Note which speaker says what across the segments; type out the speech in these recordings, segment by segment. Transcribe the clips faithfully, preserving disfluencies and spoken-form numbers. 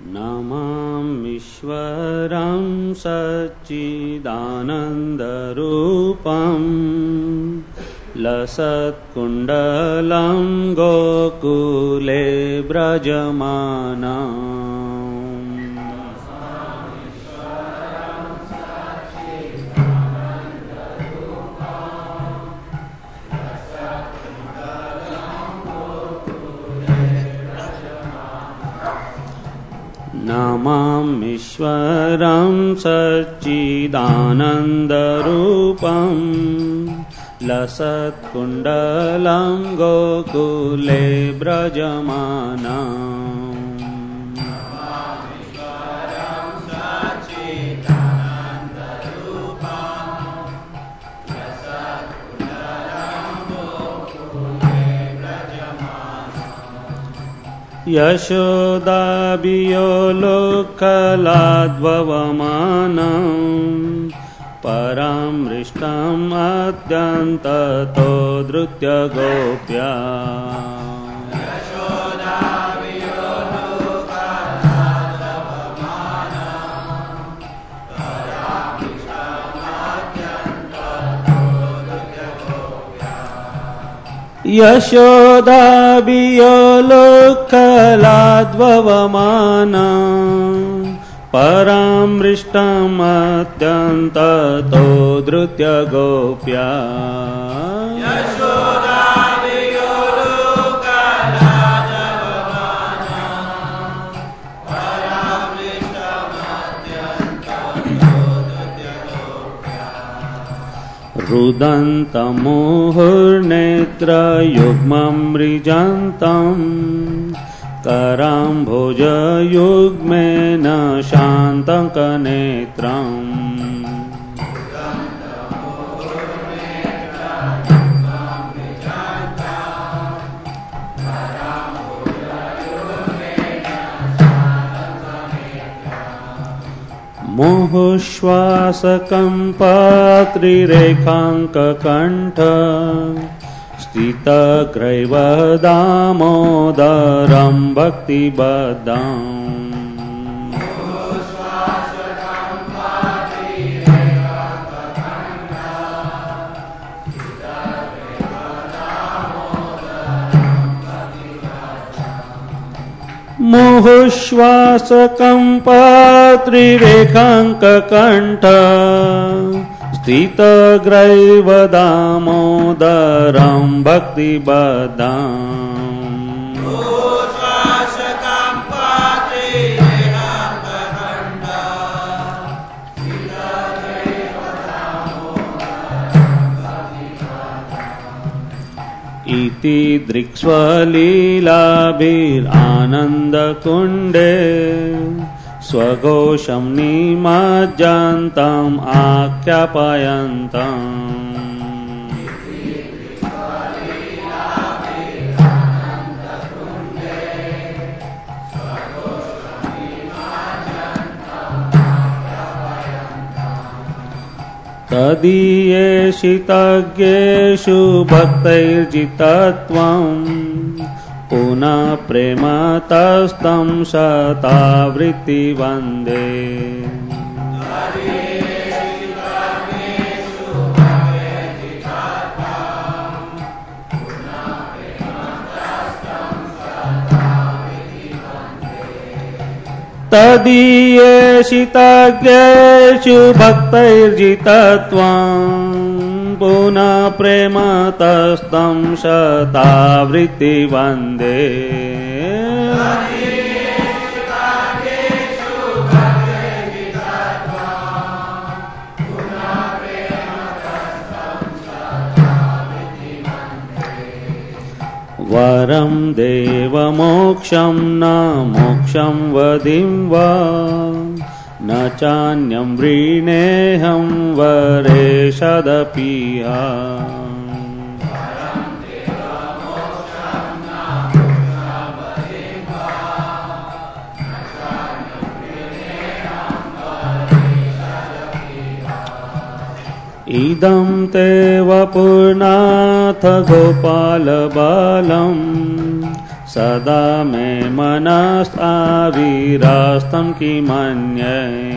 Speaker 1: नमामीश्वरं सच्चिदानन्दरूपं लसत्कुण्डलं गोकुले व्रजमानम्। नमामीश्वरं सच्चिदानन्दरूपं लसत्कुण्डलं गोकुले व्रजमानम्। यशोदाभियोलोकलाद्भवमानं परामृष्टम् अत्यन्ततो धृत्य गोप्या। यशोदाभियोलोकलाद्भवमानं परामृष्टमत्यन्ततो धृत्य गोप्या। रुदन्तमुहुर्नेत्रयुग्मं मृजन्तं कराम्भोजयुग्मेन शान्तकनेत्रम्। मुहुश्वासकम्पात्रिरेखाङ्ककण्ठ स्थितग्रैवदामोदरं भक्तिबद्धम्। मुहुश्वासकम्पात्रिरेखाङ्ककण्ठ स्थितग्रैवदामोदरं भक्तिबद्धम्। इति दृक्स्वलीलाभिरानन्दकुण्डे स्वघोषं निमज्जन्तम् आख्यापयन्तम्। तदीयेषितज्ञेषु भक्तैर्जितत्वं पुनः प्रेमतस्तं शतावृत्ति वन्दे। तदीयेषितज्ञेषु भक्तैर्जितत्वं पुनः प्रेमतस्तं शतावृत्ति वन्दे। वरं देवमोक्षं न मोक्षं वदिं वा न चान्यं वृणेऽहं वरेशदपीह। इदं ते वपुर्नाथ गोपाल बालं सदा मे मनसाविरास्तं किमन्ये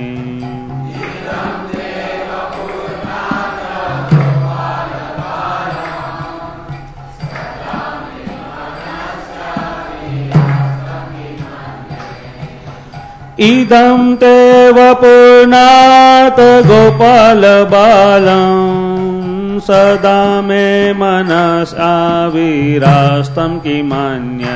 Speaker 1: इदं ते वपुर्नाथ गोपालबालं सदा मे मनसाविरास्तं किमन्ये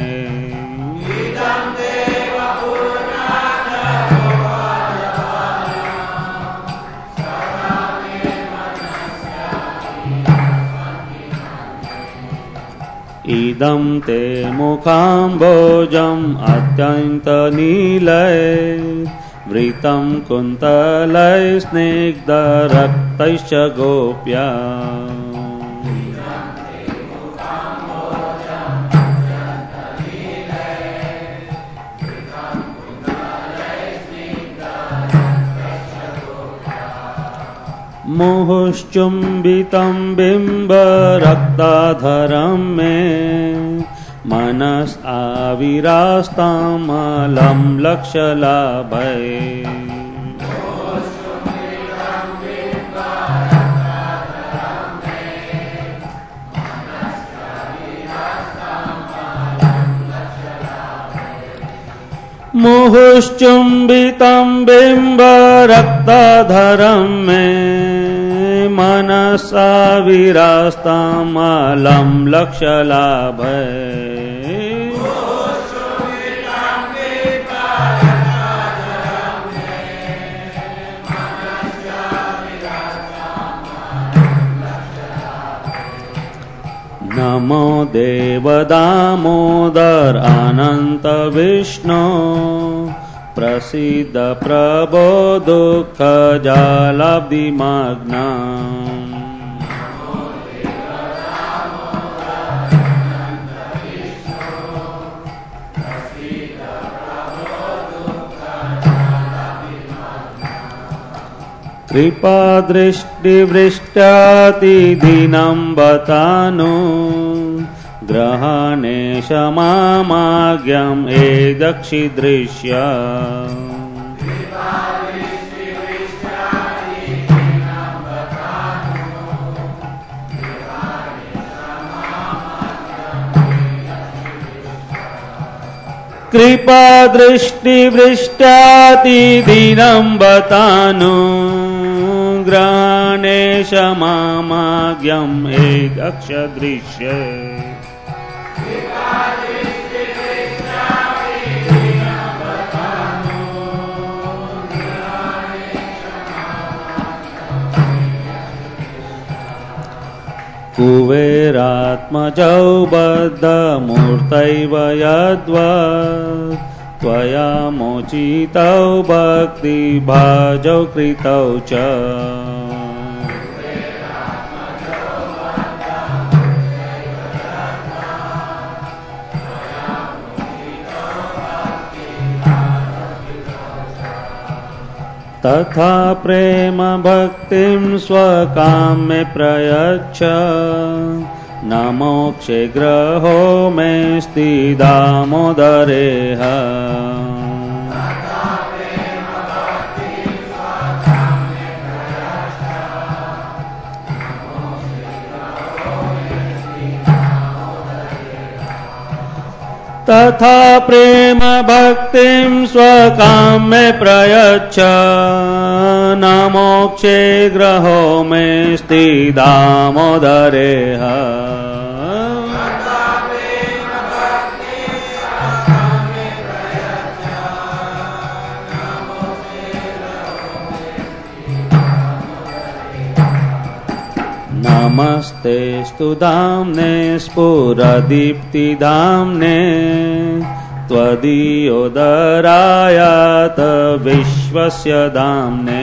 Speaker 1: इदं ते मुखाम्बोजम् अत्यन्तनीलय वृतं कुन्तलय स्निग्धरक्तैश्च गोप्या मुहुश्चुम्बितं बिम्बरक्ताधरं मे मनसाविरास्तामलं लक्ष्यलाभये मुहुश्चुम्बितं बिम्बरक्ताधरं मे मनसाविरास्तामलं लक्ष्यलाभये नमो देवदामोदर अनंत विष्णु प्रसीद प्रभो दुःख जालाब्धिमग्ना कृपा दृष्टिवृष्टातिदीनं बतानु ग्रहणे क्षमामाज्ञम् एदक्षिदृश्य कृपा दृष्टिवृष्टातिदीनं बतानु ग्रहणे क्षमामाज्ञम् एदक्षिदृश्य कुबेरात्मजौ बद्धमूर्तैव यद्वत् त्वया मोचितौ भक्तिभाजौ कृतौ च तथा प्रेम भक्तिं स्वकाम्ये प्रयच्छ न मोक्षे ग्रहो मेऽस्ति दामोदरेह तथा प्रेम भक्तिं स्वकाम्ये प्रयच्छ न मोक्षे ग्रहो मेऽस्ति दामोदरेह नमस्तेस्तु धाम्ने स्फुरदीप्तिधाम्ने त्वदीयोदरायात विश्वस्य धाम्ने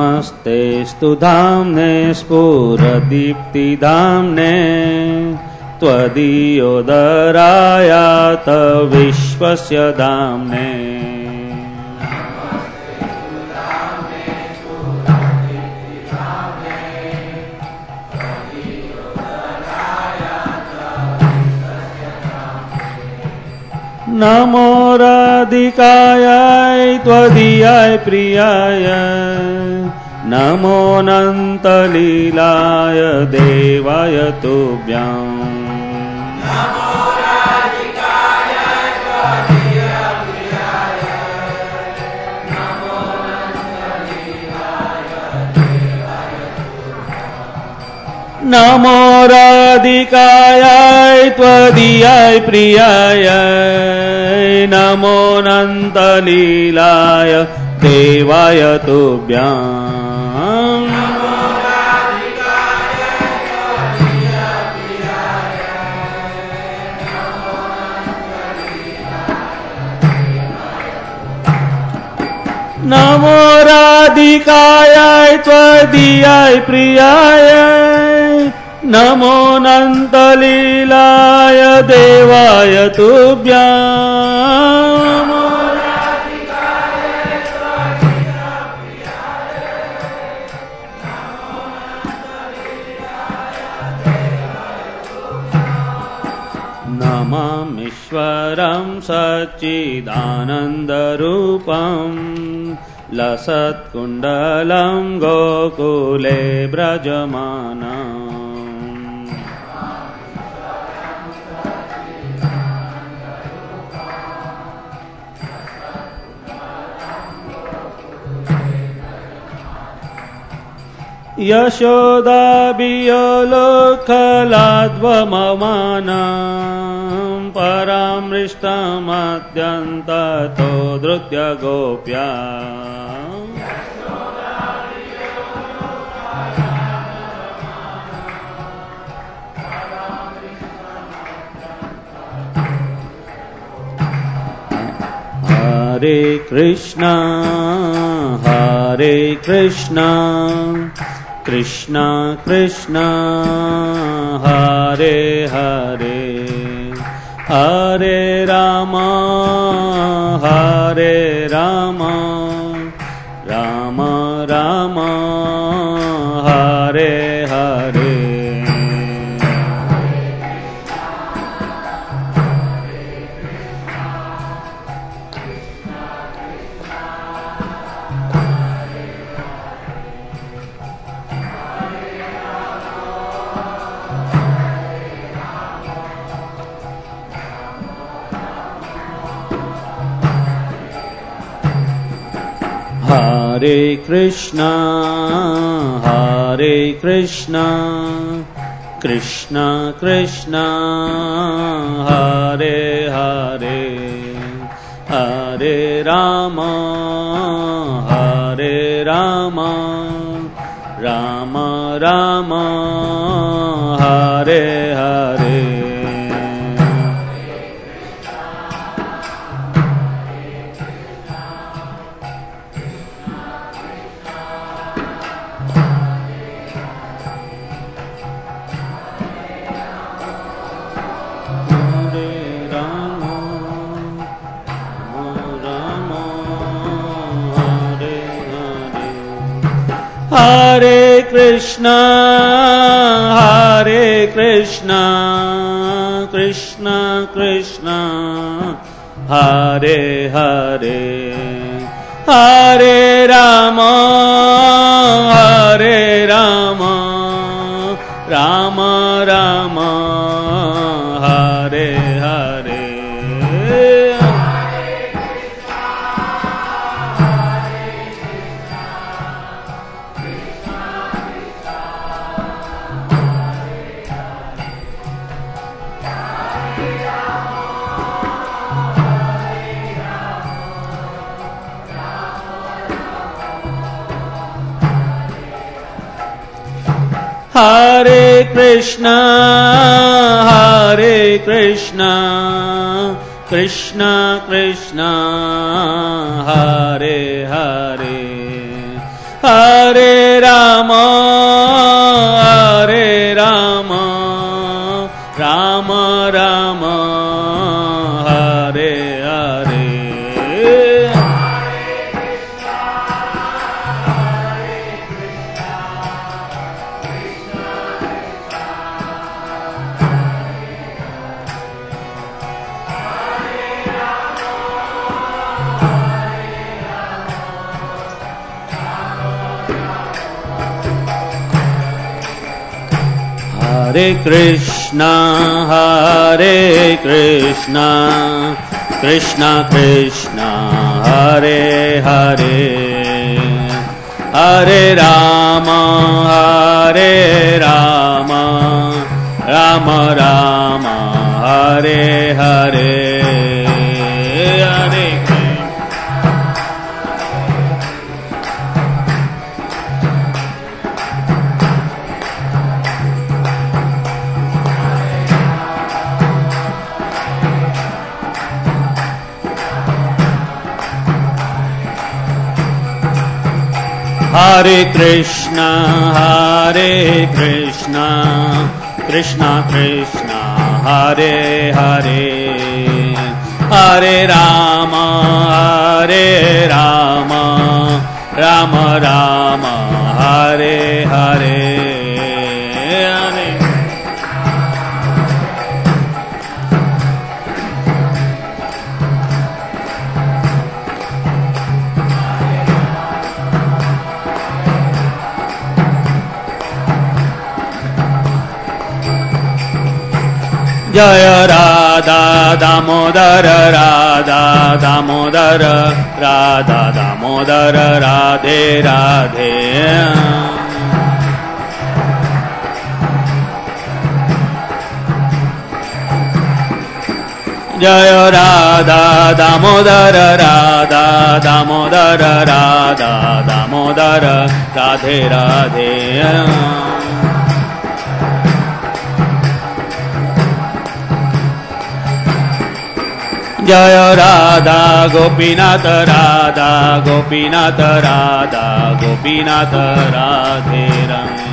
Speaker 1: नमस्तेस्तु धाम्ने स्फुरदीप्तिधाम्ने त्वदीयोदरायात विश्वस्य धाम्ने नमो राधिकायै त्वदीयाय प्रियाय नमोऽनन्तलीलाय देवाय तुभ्यम् नमो राधिकायै त्वदीयाय प्रियाय नमोऽनन्तलीलाय देवाय तुभ्यम् नमो राधिकायै त्वदीयाय प्रियाय नमोऽनन्तलीलाय देवाय तुभ्यम् नमामीश्वरं सच्चिदानन्दरूपं लसत्कुण्डलं गोकुले व्रजमानम् यशोदाभियोलोकलाद्वममानं परामृष्टमत्यन्ततो धृत्य गोप्या हरे कृष्णा हरे कृष्णा कृष्णा कृष्णा हरे हरे हरे राम हरे राम राम राम हरे हरे हरे कृष्णा हरे कृष्णा कृष्णा कृष्णा हरे हरे हरे राम हरे राम राम राम हरे हरे हरे कृष्णा हरे कृष्णा कृष्णा कृष्णा हरे हरे हरे राम हरे राम राम राम हरे हरे हरे कृष्णा हरे कृष्णा कृष्णा कृष्णा हरे हरे हरे राम हरे Ram Ram Hare Krishna, Hare Krishna, Krishna Krishna, Hare Hare, Hare Rama, Hare Rama, Rama Rama, Hare Hare, Hare Hare Krishna, Hare Krishna, Krishna Krishna, Hare Hare, Hare Rama, Hare Rama, Rama Rama, Hare Hare, Hare Jaya Radha Damodara Radha Damodara Radha Damodara Radhe Radhe Jaya Radha Damodara Radha Damodara Radha Damodara Radhe Radhe Jaya Radha Gopinath Radha Gopinath Radha Gopinath Radhe Radhe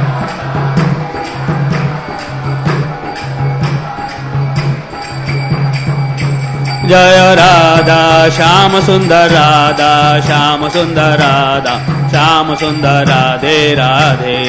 Speaker 1: Jaya Radha Shama Sundar Radha Shama Sundar Radha Shama Sundar Radhe Radhe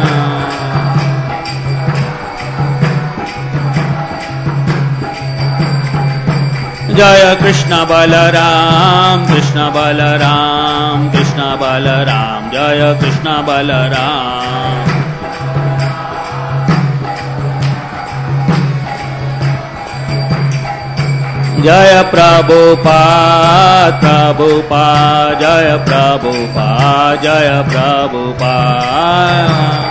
Speaker 1: Jaya Krishna Balaram, Krishna Balaram, Krishna Balaram, Jaya Krishna Balaram. Jaya Prabhupada, Prabhupada, Jaya Prabhupada, Jaya Prabhupada.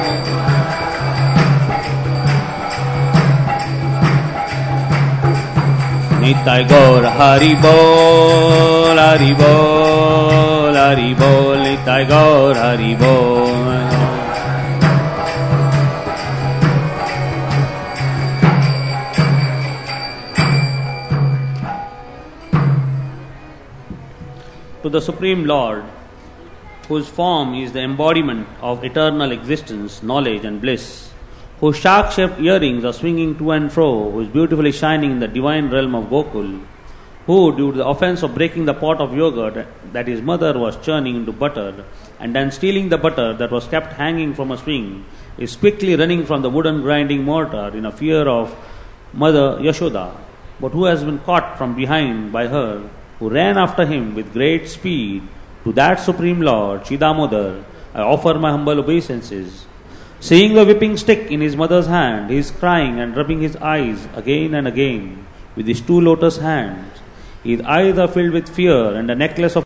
Speaker 1: Nitai Gaur Hari Bol, Hari Bol, Hari Bol, Nitai Gaur Hari Bol. To the Supreme Lord, whose form is the embodiment of eternal existence, knowledge and bliss, whose shark-shaped earrings are swinging to and fro, who is beautifully shining in the divine realm of Gokul, who, due to the offense of breaking the pot of yogurt that his mother was churning into butter, and then stealing the butter that was kept hanging from a swing, is quickly running from the wooden grinding mortar in a fear of Mother Yashoda, but who has been caught from behind by her, who ran after him with great speed, to that Supreme Lord, Sri Damodar, I offer my humble obeisances. Seeing the whipping stick in his mother's hand, he is crying and rubbing his eyes again and again with his two lotus hands. His eyes are filled with fear, and a necklace of